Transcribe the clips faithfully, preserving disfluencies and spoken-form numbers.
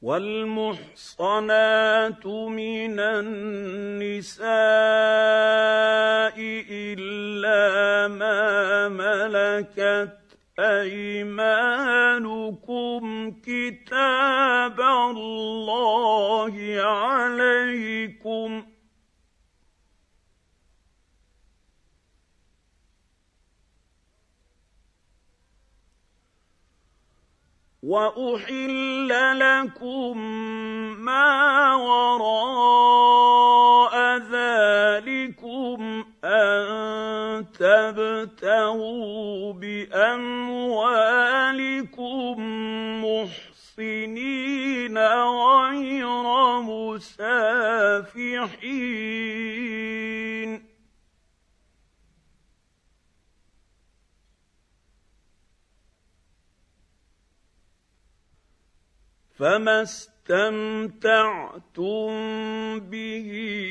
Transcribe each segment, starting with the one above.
والمحصنات من النساء إلا ما ملكت أيمانكم كتاب الله عليكم وأحل لكم ما وراء ذلكم أن تبتغوا بأموالكم محصنين غير مسافحين فما استمتعتم به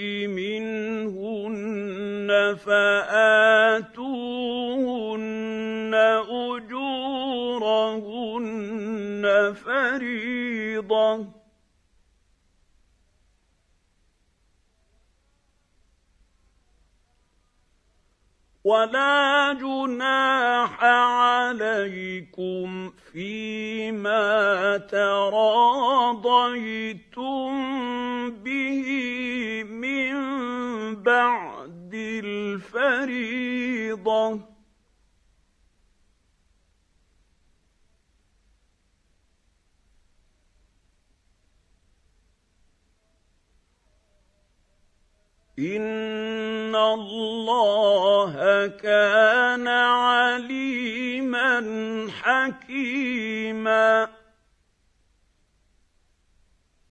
منهن فآتوهن أجورهن فريضة ولا جناح عليكم فيما تراضيتم به من بعد الفريضة إن الله كان عليما حكيما